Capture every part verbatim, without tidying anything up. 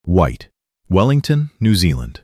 White, Wellington, New Zealand.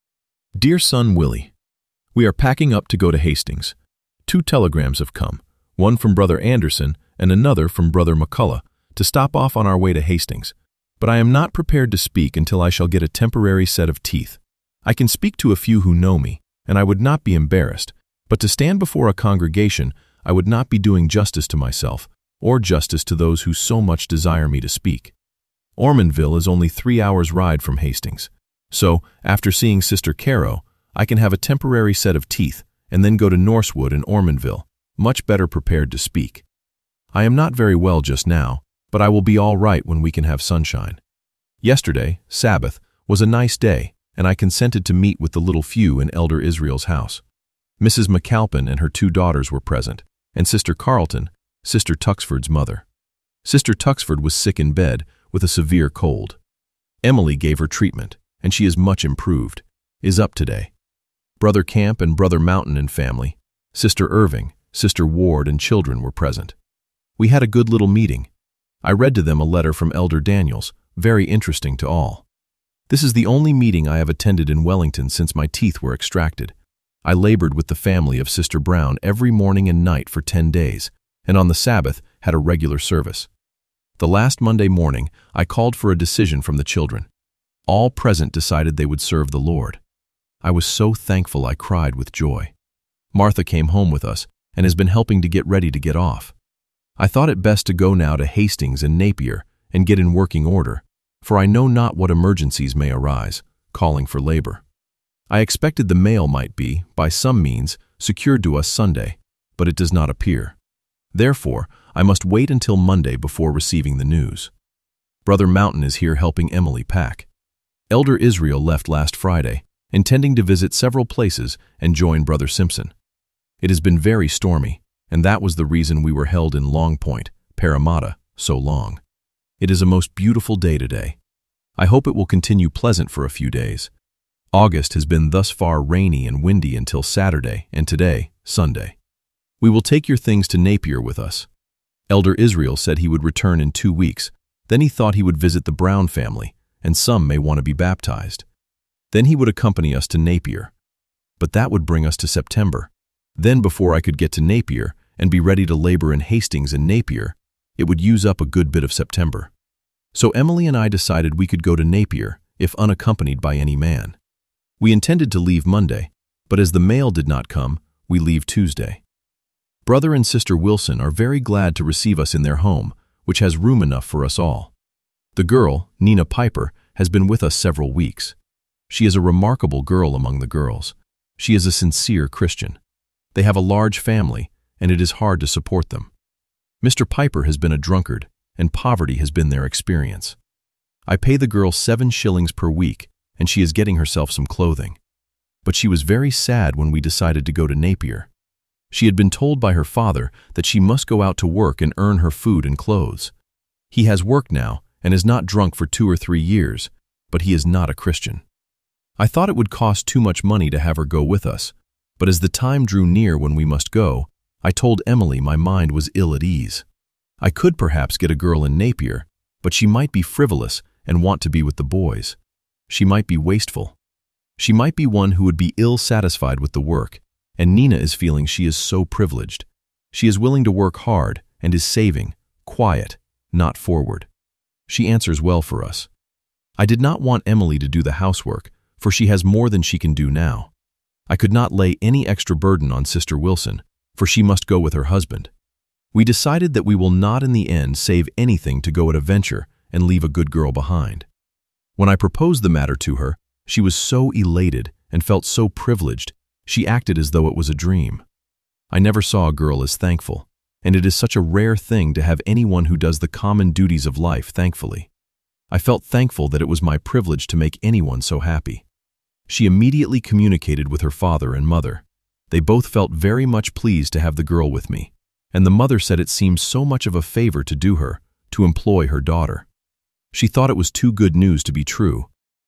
Dear son Willie, we are packing up to go to Hastings. Two telegrams have come, one from Brother Anderson and another from Brother McCullough, to stop off on our way to Hastings. But I am not prepared to speak until I shall get a temporary set of teeth. I can speak to a few who know me, and I would not be embarrassed, but to stand before a congregation, I would not be doing justice to myself, or justice to those who so much desire me to speak. Ormondville is only three hours' ride from Hastings, so, after seeing Sister Caro, I can have a temporary set of teeth and then go to Norsewood and Ormondville, much better prepared to speak. I am not very well just now, but I will be all right when we can have sunshine. Yesterday, Sabbath, was a nice day, and I consented to meet with the little few in Elder Israel's house. Missus McAlpin and her two daughters were present, and Sister Carleton, Sister Tuxford's mother. Sister Tuxford was sick in bed with a severe cold. Emily gave her treatment, and she is much improved, is up today. Brother Camp and Brother Mountain and family, Sister Irving, Sister Ward and children were present. We had a good little meeting. I read to them a letter from Elder Daniels, very interesting to all. This is the only meeting I have attended in Wellington since my teeth were extracted. I labored with the family of Sister Brown every morning and night for ten days, and on the Sabbath had a regular service. The last Monday morning, I called for a decision from the children. All present decided they would serve the Lord. I was so thankful I cried with joy. Martha came home with us and has been helping to get ready to get off. I thought it best to go now to Hastings and Napier and get in working order, for I know not what emergencies may arise, calling for labor. I expected the mail might be, by some means, secured to us Sunday, but it does not appear. Therefore, I must wait until Monday before receiving the news. Brother Mountain is here helping Emily pack. Elder Israel left last Friday, intending to visit several places and join Brother Simpson. It has been very stormy, and that was the reason we were held in Long Point, Parramatta, so long. It is a most beautiful day today. I hope it will continue pleasant for a few days. August has been thus far rainy and windy until Saturday, and today, Sunday. We will take your things to Napier with us. Elder Israel said he would return in two weeks. Then he thought he would visit the Brown family, and some may want to be baptized. Then he would accompany us to Napier. But that would bring us to September. Then before I could get to Napier and be ready to labor in Hastings and Napier, it would use up a good bit of September. So Emily and I decided we could go to Napier if unaccompanied by any man. We intended to leave Monday, but as the mail did not come, we leave Tuesday. Brother and Sister Wilson are very glad to receive us in their home, which has room enough for us all. The girl, Nina Piper, has been with us several weeks. She is a remarkable girl among the girls. She is a sincere Christian. They have a large family, and it is hard to support them. Mister Piper has been a drunkard, and poverty has been their experience. I pay the girl seven shillings per week, and she is getting herself some clothing. But she was very sad when we decided to go to Napier. She had been told by her father that she must go out to work and earn her food and clothes. He has work now and is not drunk for two or three years, but he is not a Christian. I thought it would cost too much money to have her go with us, but as the time drew near when we must go, I told Emily my mind was ill at ease. I could perhaps get a girl in Napier, but she might be frivolous and want to be with the boys. She might be wasteful. She might be one who would be ill-satisfied with the work, and Nina is feeling she is so privileged. She is willing to work hard and is saving, quiet, not forward. She answers well for us. I did not want Emily to do the housework, for she has more than she can do now. I could not lay any extra burden on Sister Wilson, for she must go with her husband. We decided that we will not in the end save anything to go at a venture and leave a good girl behind. When I proposed the matter to her, she was so elated and felt so privileged, she acted as though it was a dream. I never saw a girl as thankful, and it is such a rare thing to have anyone who does the common duties of life thankfully. I felt thankful that it was my privilege to make anyone so happy. She immediately communicated with her father and mother. They both felt very much pleased to have the girl with me, and the mother said it seemed so much of a favor to do her, to employ her daughter. She thought it was too good news to be true.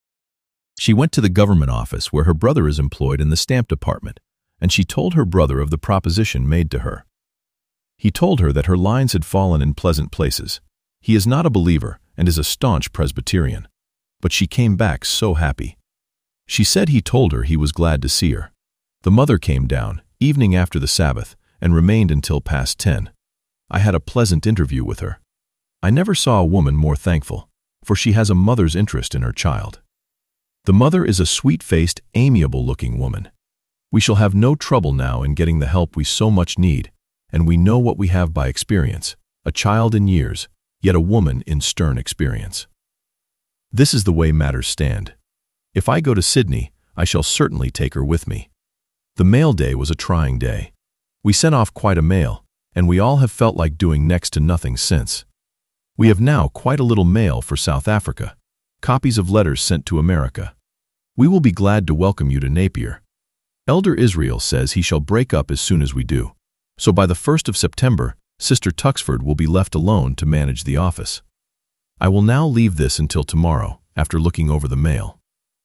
She went to the government office where her brother is employed in the stamp department, and she told her brother of the proposition made to her. He told her that her lines had fallen in pleasant places. He is not a believer and is a staunch Presbyterian. but she came back so happy. She said he told her he was glad to see her. The mother came down, evening after the Sabbath, and remained until past ten. I had a pleasant interview with her. I never saw a woman more thankful, for she has a mother's interest in her child. The mother is a sweet-faced, amiable-looking woman. We shall have no trouble now in getting the help we so much need, and we know what we have by experience, a child in years, yet a woman in stern experience. This is the way matters stand. If I go to Sydney, I shall certainly take her with me. The mail day was a trying day. We sent off quite a mail, and we all have felt like doing next to nothing since. We have now quite a little mail for South Africa, copies of letters sent to America. We will be glad to welcome you to Napier. Elder Israel says he shall break up as soon as we do, so by the first of September, Sister Tuxford will be left alone to manage the office. I will now leave this until tomorrow, after looking over the mail.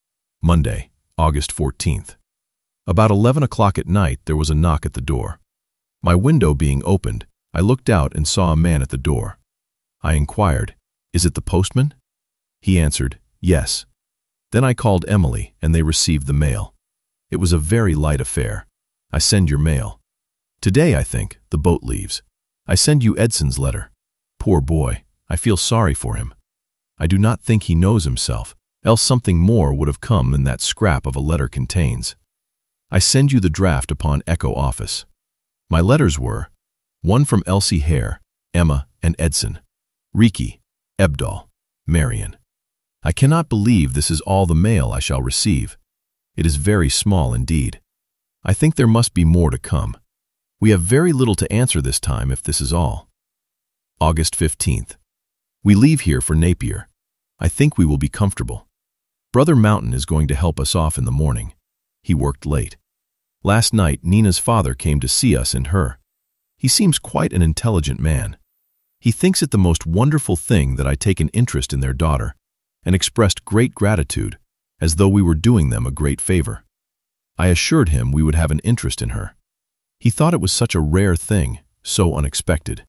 Monday, August fourteenth. About eleven o'clock at night there was a knock at the door. My window being opened, I looked out and saw a man at the door. I inquired, "Is it the postman?" He answered, "Yes." Then I called Emily, and they received the mail. It was a very light affair. I send your mail. Today, I think, the boat leaves. I send you Edson's letter. Poor boy, I feel sorry for him. I do not think he knows himself, else something more would have come than that scrap of a letter contains. I send you the draft upon Echo Office. My letters were, one from Elsie Hare, Emma, and Edson, Riki, Ebdal, Marion. I cannot believe this is all the mail I shall receive. It is very small indeed. I think there must be more to come. We have very little to answer this time if this is all. August fifteenth. We leave here for Napier. I think we will be comfortable. Brother Mountain is going to help us off in the morning. He worked late. Last night Nina's father came to see us and her. He seems quite an intelligent man. He thinks it the most wonderful thing that I take an interest in their daughter, and expressed great gratitude, as though we were doing them a great favor. I assured him we would have an interest in her. He thought it was such a rare thing, so unexpected.